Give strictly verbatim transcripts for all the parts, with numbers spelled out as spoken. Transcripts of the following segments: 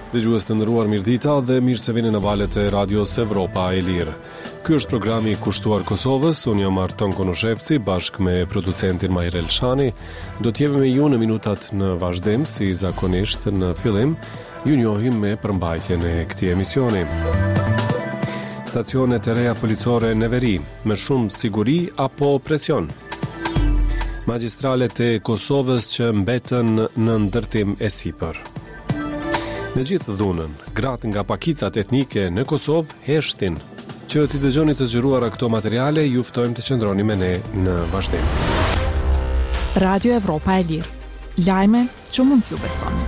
Dëgjues të nderuar, mirëdita dhe mirë se vini në valët e Radios Evropa e Lirë. Ky është programi i kushtuar Kosovës. Unë jam Arton Konoshevci bashkë me producentin Majrel Shani. Do të jemi me ju në minutat në vazhdim, si zakonisht në fillim. Ju njohim me përmbajtjen e këtij emisioni. Stacionet e reja policore në veri, me shumë siguri apo presion? Magjistralet e Kosovës që mbetën në ndërtim e sipër. Në gjithë dhunën, gratë nga pakicat etnike në Kosovë heshtin. Që t'i dëgjoni të zgjeruara këto materiale, ju ftojmë të qëndroni me ne në vazhdim. Radio Evropa e Lirë. Lajme që mund t'ju besoni.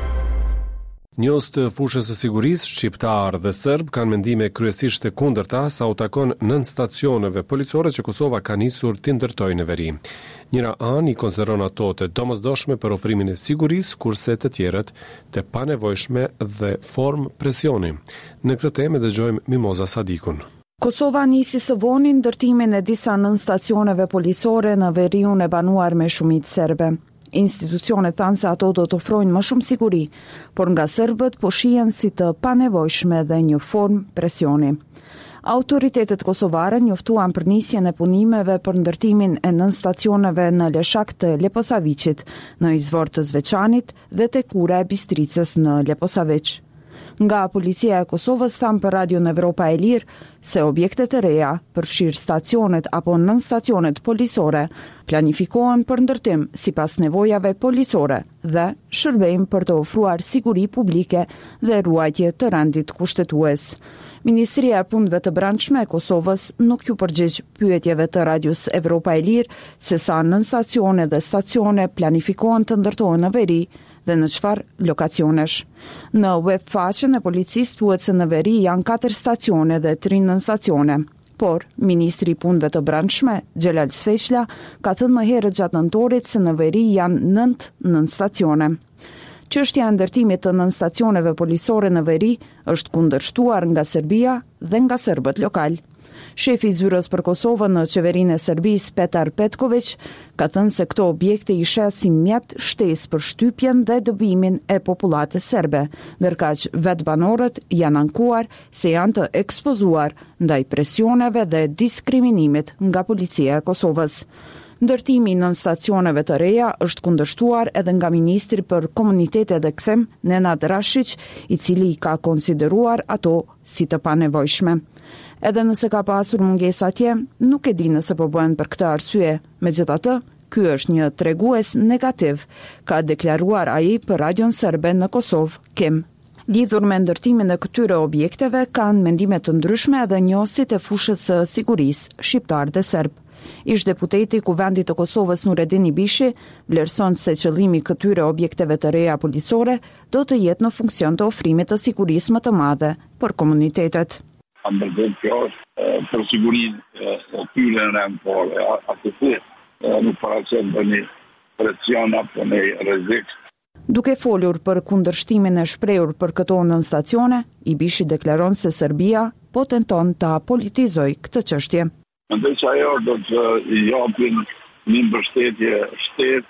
Njohës të fushës së sigurisë, shqiptar dhe serb kanë mendime kryesisht të kundërta sa u takon nën stacioneve policore që Kosova ka nisur t'i ndërtojë në veri. Njëra anë i konsideron ato të domosdoshme për ofrimin e sigurisë, kurse të tjerët të panevojshme dhe form presioni. Në këtë temë dëgjojmë Mimoza Sadikun. Kosova nisi së voni ndërtimin e disa nën stacioneve policore në veriun e banuar me shumicë serbe. Institucionet thanë se ato do të ofrojnë më shumë siguri, por nga serbët po shihen si të panevojshme dhe një form presioni. Autoritetet kosovare njoftuan për nisjen e punimeve për ndërtimin e nën stacioneve në Leshak të Leposaviqit, në izvor të Zveçanit dhe te Kura e Bistricës në Leposaviq. Nga policia e Kosovës thamë për Radion Evropa e Lirë se objektet e reja, përfshirë stacionet apo nën stacionet policore, planifikohen për ndërtim sipas nevojave policore dhe shërbejnë për të ofruar siguri publike dhe ruajtje të rendit kushtetues. Ministria e Punëve të Brendshme e Kosovës nuk ju përgjigj pyetjeve të Radios Evropa e Lirë se sa nën stacione dhe stacione planifikohen të ndërtohen në veri dhe në çfarë lokacionesh. Në web faqen e policisë thuhet se në veri janë katër stacione dhe tri nën stacione. Por, Ministri i Punëve të Brendshme, Xhelal Sveçla, ka thënë më herët gjatë nëntorit se në veri janë nënt nën stacione. Çështja e ndërtimit të nën stacioneve policore në veri është kundërshtuar nga Serbia dhe nga serbët lokal. Shefi i zyrës për Kosovën në qeverinë e Serbisë, Petar Petković, ka thënë se këto objekte i sheh si mjet shtesë për shtypjen dhe dëbimin e popullatës serbe, ndërkaq vetë banorët janë ankuar se janë të ekspozuar ndaj presioneve dhe diskriminimit nga policia e Kosovës. Ndërtimi nën stacioneve të reja është kundërshtuar edhe nga Ministri për Komunitete dhe Kthim, Nenad Rashić, i cili ka konsideruar ato si të panevojshme. Edhe nëse ka pasur mungesa atje, nuk e di nëse po bëhen për këtë arsye. Megjithatë, ky është një tregues negativ, ka deklaruar ai për Radion Serbe në Kosovë, Kim. Lidhur me ndërtimin e këtyre objekteve kanë mendime të ndryshme edhe njohësit e fushës së sigurisë, shqiptar dhe serb. Ish deputeti i Kuvendit të Kosovës Nureddin Ibishi vlerëson se qëllimi i këtyre objekteve të reja policore do të jetë në funksion të ofrimit të sigurisë më të madhe për komunitetet. Ambërdet kjo është për sigurinë e tyre në rem, por atësi nuk paraqet për një presion apo një rrezik. Duke folur për kundërshtimin e shprehur për këto nën stacione, Ibishi deklaron se Serbia po tenton ta politizojë këtë çështje. Mendoj që ajo do të japin një mbështetje shtetë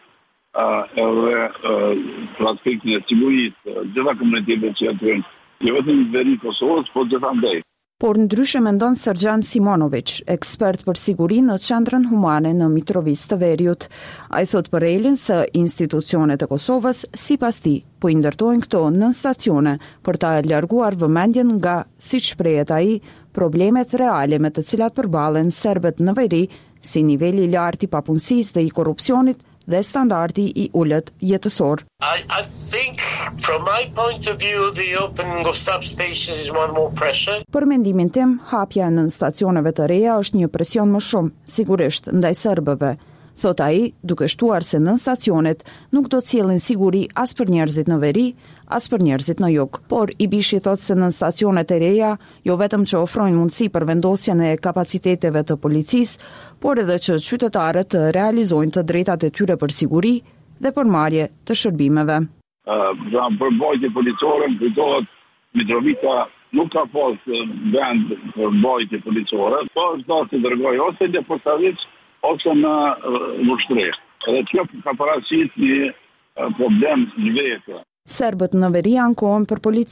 edhe për aspektin e sigurisë gjitha komunitetet që jetojnë, jo vetëm në veri Kosovës, por gjithandej. Por ndryshe mendon Sergjan Simonović, ekspert për siguri në Qendrën Humane në Mitrovic të Veriut. Ai thot për Elin se institucionet e Kosovës, sipas tij, po i ndërtojnë këto nën stacione për ta larguar vëmendjen nga, siç shprehet ai, problemet reale me të cilat përballen serbët në veri, si niveli i lartë i papunësisë dhe i korrupsionit dhe standardi i ulët jetësor. I, I think from my point of view the opening of substations is one more pressure. Për mendimin tim, hapja e nën stacioneve të reja është një presion më shumë, sigurisht ndaj serbëve. Thot ai, duke shtuar se nën stacionet nuk do të sjellin siguri as për njerëzit në veri, as për njerëzit në jug. Por Ibishi thot se nën stacionet e reja jo vetëm që ofrojnë mundësi për vendosjen e kapaciteteve të policisë, por edhe që qytetarët të realizojnë të drejtat e tyre për siguri dhe për marrje të shërbimeve. Uh, për bojtje policore, kujtohet Mitrovica nuk ka pas vend për bojtje policore, por është da të dërgoj ose në Leposaviq ose në Vushtreh. Edhe kjo ka paraqitur një problem në vetë. Serbët në veri ankohen për policinë,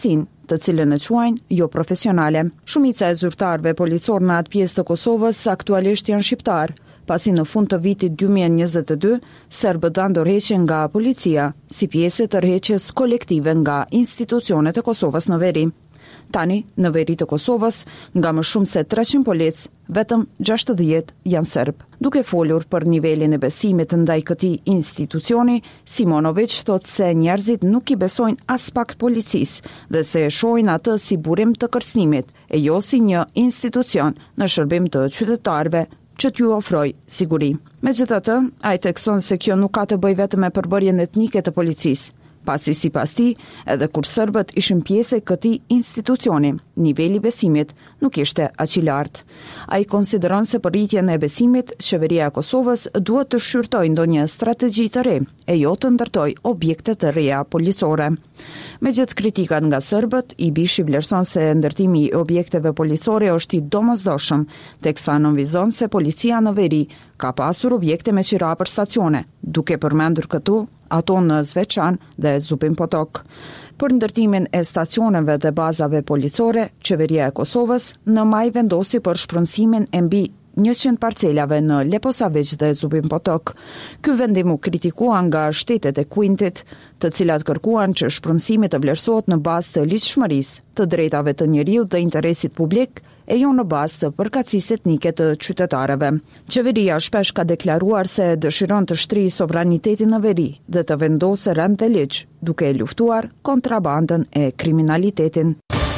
të cilën e quajnë jo profesionale. Shumica e zyrtarëve policor në atë pjesë të Kosovës aktualisht janë shqiptar, pasi në fund të vitit dy mijë e njëzet e dy serbët anë dorëheqjen nga policia si pjesë e tërheqjes kolektive nga institucionet e Kosovës në veri. Tani, në veri të Kosovës, nga më shumë se treqind polic, vetëm gjashtëdhjetë janë serb. Duke folur për nivelin e besimit ndaj këtij institucioni, Simonović thot se njerëzit nuk i besojnë as pak policisë dhe se e shohin atë si burim të kërcënimit, e jo si një institucion në shërbim të qytetarëve që t'ju ofroj siguri. Megjithatë, ai thekson se kjo nuk ka të bëjë vetëm me përbërjen etnike të policisë, pasi sipas tij, edhe kur serbët ishin pjesë e këtij institucioni, niveli i besimit nuk ishte aq i lartë. Ai konsideron se për rritjen e besimit, qeveria e Kosovës duhet të shqyrtojë ndonjë strategji të re, e jo të ndërtojë objekte të reja policore. Megjithë kritikat nga serbët, I B I S H vlerëson se ndërtimi I objekteve policore është I domosdoshëm, teksa nënvizon se policia në veri ka pasur objekte me qira për stacione, duke përmendur këtu ato në Zveçan dhe Zupin Potok. Për ndërtimin e stacioneve dhe bazave policore, qeveria e Kosovës në maj vendosi për shpronësimin e mbi njëqind parcelave në Leposavić dhe Zupin Potok. Ky vendim u kritikua nga shtetet e Kuintit, të cilat kërkuan që shpronësimi të vlerësohet në bazë të ligjshmërisë, të drejtave të njeriut dhe interesit publik, e jo në bazë të përkatësisë etnike të qytetarëve. Qeveria shpesh ka deklaruar se dëshiron të shtrijë sovranitetin në veri dhe të vendosë rend të ligj, duke luftuar kontrabandën e kriminalitetin.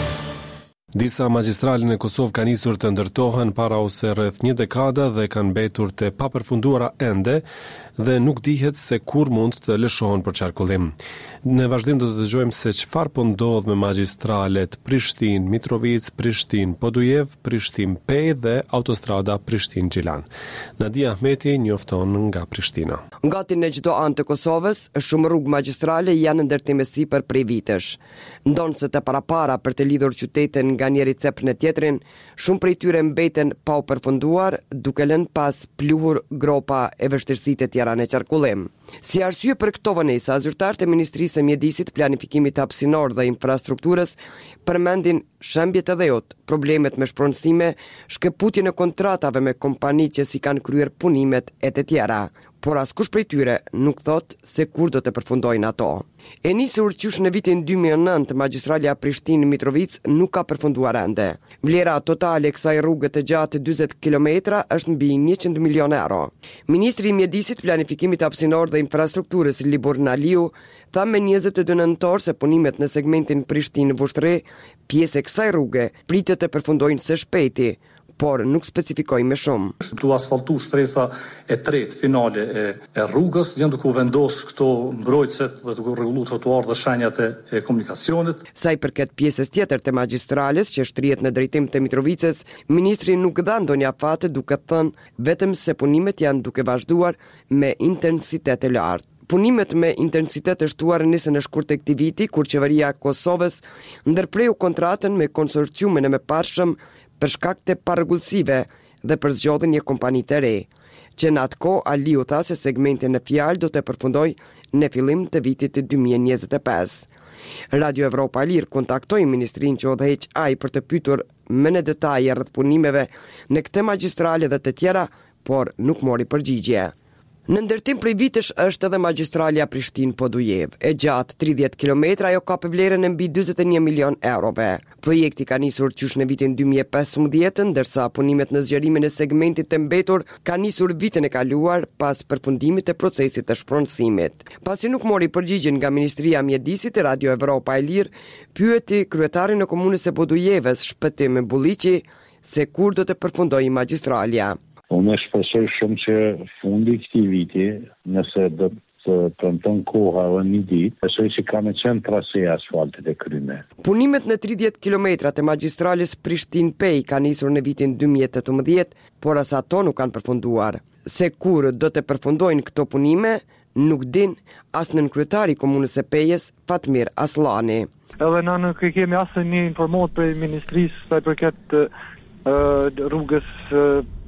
Disa magjistralë në Kosovë kanë nisur të ndërtohen para ose rreth një dekada dhe kanë mbetur të papërfunduara ende dhe nuk dihet se kur mund të lëshohen për qarkullim. Në vazhdim do të dëgjojmë se çfarë po ndodh me magjistralet Prishtinë Mitrovic, Prishtinë Podujev, Prishtinë Pej dhe autostrada Prishtinë Gjilan. Nadia Ahmeti njofton nga Prishtina. Gati në çdo anë të Kosovës, shumë rrugë magjistrale janë në ndërtim sipër prej vitesh. Ndonse të parapara për të lidhur qytetin nga njëri cep në tjetrin, shumë prej tyre mbeten pa u përfunduar, duke lënë pas pluhur gropa e vështirësitë e tjera në qarkullim. Si arsye për këto vonesa, zyrtarët e Ministrisë së Mjedisit, Planifikimit Hapësinor dhe Infrastrukturës përmendin shembjet e dhejut, problemet me shpronësime, shkëputjen e kontratave me kompani që si kanë kryer punimet e të tjera, por askush prej tyre nuk thot se kur do të përfundojnë ato. E nisur qysh në vitin dy mijë e nëntë, magjistralja Prishtinë Mitrovic nuk ka përfunduar ende. Vlera totale e kësaj rrugë të gjatë dyzet kilometra është mbi njëqind milion euro. Ministri I Mjedisit, Planifikimit Hapësinor dhe Infrastrukturës Libor Naliu tha me njëzet e dy nëntor se punimet në segmentin Prishtinë-Vushtre, pjesë e kësaj rruge, pritet të përfundojnë së shpejti, por nuk specifikoj me shumë. Tu asfaltu shtresa e tretë finale e, e rrugës, janë duke u vendos këto mbrojtëset dhe duke rregullu trotuar dhe shenjat e, e komunikacionit. Sa I përket pjesës tjetër të magjistrales që shtrihet në drejtim të Mitrovicës, ministri nuk dha ndonjë afate duke thënë vetëm se punimet janë duke vazhduar me intensitet e lartë. Punimet me intensitet të shtuar nisën në shkurt e këtij viti, kur qeveria e Kosovës ndërpreu kontratën me konsorciumin e mëparshëm për shkak të parregullsive dhe për zgjodhjen një kompani të re, që në atë kohë Aliu tha se segmentin në fjalë do të përfundoj në fillim të vitit dy mijë e njëzet e pesë. Radio Evropa Lir kontaktoi ministrinë që udhëheq ai për të pyetur më në detaje rreth punimeve në këtë magjistrale dhe të tjera, por nuk mori përgjigje. Në ndërtim prej vitesh është edhe magjistralja Prishtinë Podujev. E gjatë tridhjetë kilometra ajo ka vlerën e mbi dyzet e një milion eurove. Projekti ka nisur qysh në vitin dy mijë e pesëmbëdhjetë, ndërsa punimet në zgjerimin e segmentit të mbetur ka nisur vitin e kaluar pas përfundimit të procesit të shpronësimit. Pasi nuk mori përgjigjen nga Ministria e Mjedisit, Radio Evropa e Lir pyeti kryetarin e komunës së Podujevës, Shpëtim Bulliqi, se kur do të përfundojë magjistralja. Unë shpresoj shumë që fundi këtij viti, nëse do të premton koha edhe një ditë, besoj se ka me qenë trase asfaltit e kryme. Punimet në tridhjetë kilometra të magjistrales Prishtinë-Pej ka nisur në vitin dy mijë e tetëmbëdhjetë, por as ato nuk kanë përfunduar. Se kur do të përfundojnë këto punime, nuk din as nën kryetari i komunës së Pejës, Fatmir Aslani. Edhe na nuk kemi asnjë informat prej ministrisë sa i përket uh, rrugës uh,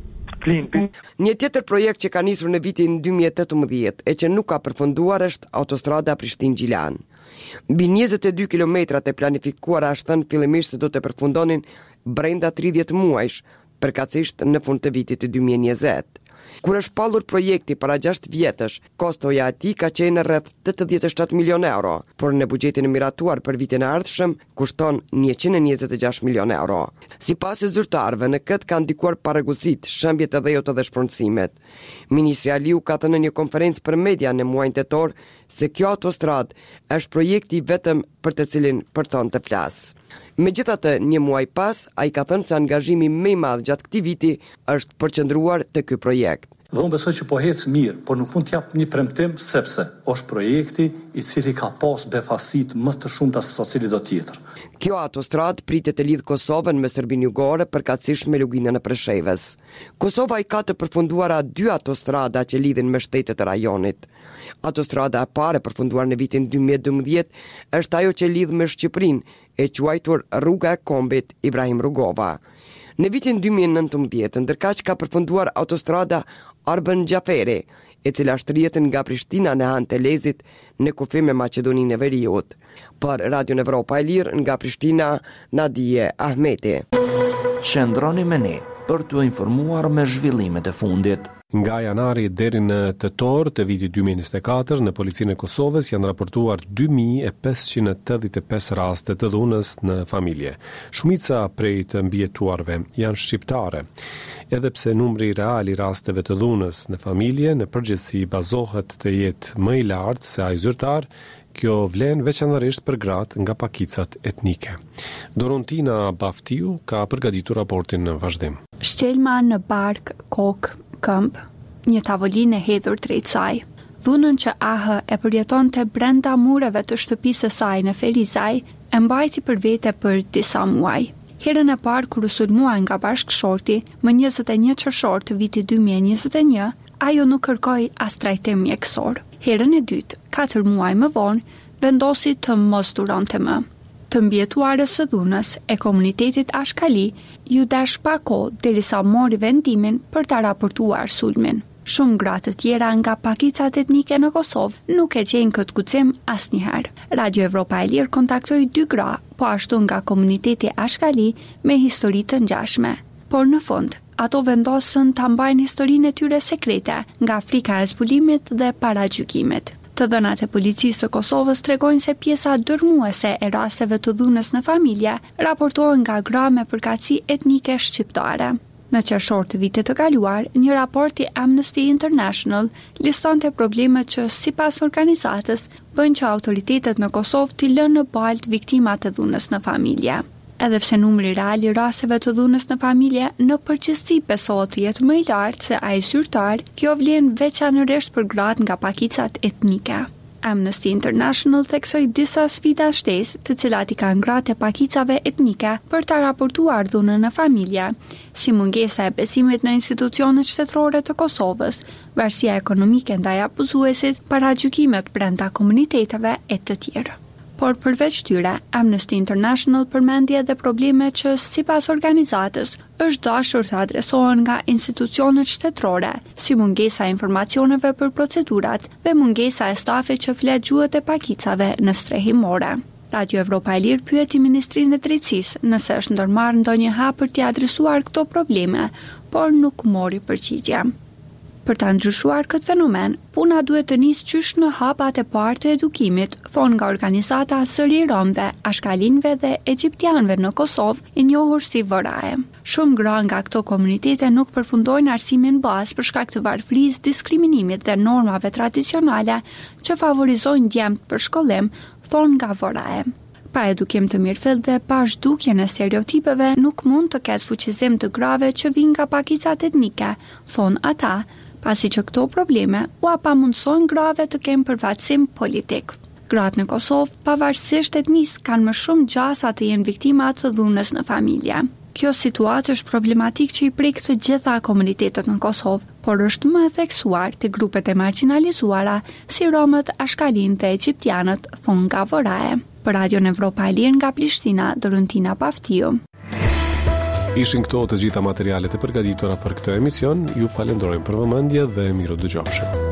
Klimpi. Një tjetër projekt që ka nisur në vitin dy mijë e tetëmbëdhjetë e që nuk ka përfunduar është autostrada Prishtinë-Gjilan. Mbi njëzet e dy kilometrat e planifikuara është thënë fillimisht se do të përfundonin brenda tridhjetë muajsh, përkatësisht në fund të vitit të dy mijë e njëzet. Kur është pallur projekti para gjashtë vjetësh, kostoja e tij ka qenë rreth tetëdhjetë e shtatë milionë euro, por në buxhetin e miratuar për vitin e ardhshëm kushton njëqind e njëzet e gjashtë milionë euro. Sipas e zyrtarëve, në këtë kanë ndikuar parregullsitë, shëmbjet e dhejut dhe shpërndësimet. Ministri Aliu ka thënë në një konferencë për media në muajin tetor se kjo autostradë është projekti vetëm për të cilin përton të flas. Megjithatë, një muaj pas, ai ka thënë se angazhimi më i madh gjatë këtij viti është përqendruar te ky projekt. Dhe unë besoj që po hecë mirë, por nuk mund t'jap një premtim sepse është projekti i cili ka pas befasit më të shumta se sa cili do tjetër. Kjo autostradë pritet të lidh Kosovën me Serbinë Jugore, përkatësisht me luginën e Preshevës. Kosova i ka të përfunduara dy autostrada që lidhin me shtetet e rajonit. Autostrada e parë e përfunduar në vitin dy mijë e dymbëdhjetë është ajo që lidh me Shqipërinë, e quajtur Rruga e Kombit Ibrahim Rugova. Në vitin dy mijë e nëntëmbëdhjetë, ndërkaq ka përfunduar autostrada Arben Gjaferi, e cila shtrihet nga Prishtina në anë të Lezit në kufi me Maqedoninë e Veriut. Për Radio Evropa e Lirë nga Prishtina, Nadije Ahmeti. Qëndroni me ne për t'u informuar me zhvillimet e fundit. Nga janari deri në tetor të vitit dy mijë e njëzet e katër, në policinë e Kosovës janë raportuar dy mijë e pesëqind e tetëdhjetë e pesë raste të dhunës në familje. Shumica prej të mbijetuarve janë shqiptare. Edhe pse numri real i rasteve të dhunës në familje në përgjithësi bazohet të jetë më i lartë se ai zyrtar, kjo vlen veçanërisht për gratë nga pakicat etnike. Dorontina Baftiu ka përgatitur raportin në vazhdim. Shqelma në bark, kokë, këmbë, një tavolinë e hedhur drejt saj. Dhunën që A H e përjetonte brenda mureve të shtëpisë së saj në Ferizaj e mbajti për vete për disa muaj. Herën e parë kur u sulmua nga bashkëshorti, më njëzet e një qershor të vitit dy mijë e njëzet e një, ajo nuk kërkoi as trajtim mjekësor. Herën e dytë, katër muaj më vonë, vendosi të mos duronte më. Të mbjetuarës së dhunës e komunitetit Ashkali ju dash pa kohë derisa mori vendimin për ta raportuar sulmin. Shumë gra të tjera nga pakicat etnike në Kosovë nuk e gjejnë këtë guxim asnjëherë. Radio Evropa e Lirë kontaktoi dy gra, po ashtu nga komuniteti Ashkali me histori të ngjashme. Por në fund, ato vendosën ta mbajnë historinë e tyre sekrete nga frika e zbulimit dhe paragjykimit. Të dhënat e policisë së Kosovës tregojnë se pjesa dërmuese e rasteve të dhunës në familje raportohen nga gra me përkatësi etnike shqiptare. Në qershor të vitit të kaluar, një raport i Amnesty International listonte problemet që sipas organizatës bëjnë që autoritetet në Kosovë t'i lënë në baltë viktimat e dhunës në familje. Edhe pse numri real i rasteve të dhunës në familje në përgjithësi besohet të jetë më i lartë se ai zyrtar, kjo vlen veçanërisht për gratë nga pakicat etnike. Amnesty International theksoi disa sfida shtesë, të cilat i kanë gratë e pakicave etnike për ta raportuar dhunën në familje, si mungesa e besimit në institucionet shtetërore të Kosovës, varësia ekonomike ndaj abuzuesit, paragjykimet brenda komuniteteve e të tjerë. Por përveç tyre, Amnesty International përmendi edhe probleme që sipas organizatës është dashur të adresohen nga institucionet shtetërore, si mungesa e informacioneve për procedurat dhe mungesa e stafit që flet gjuhët e pakicave në strehimore. Radio Evropa e Lirë pyeti Ministrinë e Drejtësisë nëse është ndërmarrë ndonjë hap për t'i adresuar këto probleme, por nuk mori përgjigje. Për ta ndryshuar këtë fenomen, puna duhet të nisë qysh në hapat e parë të edukimit, thonë nga organizata Zëri i Romëve, Ashkalinëve dhe Egjiptianëve në Kosovë, i njohur si V R A E. Shumë gra nga këto komunitete nuk përfundojnë arsimin bazë për shkak të varfërisë, diskriminimit dhe normave tradicionale që favorizojnë djemtë për shkollim, thonë nga V R A E. Pa edukim të mirëfillt dhe pa zhdukjen e stereotipeve nuk mund të ketë fuqizim të grave që vijnë nga pakicat etnike, thonë ata, pasi që këto probleme u apamundësojnë grave të kenë përfaqësim politik. Gratë në Kosovë, pavarësisht etnisë, kanë më shumë gjasa të jenë viktima të dhunës në familje. Kjo situatë është problematik që i prek të gjitha komunitetet në Kosovë, por është më e theksuar të grupet e marginalizuara si Romët, Ashkalinë dhe Egjiptianët, thonë nga V R A E. Për Radio Evropa e Lirë nga Prishtina, Dorontina Baftiu. Ishin këto të gjitha materialet e përgatitura për këtë emision. Ju falenderojmë për vëmendje dhe miru dëgjofshim.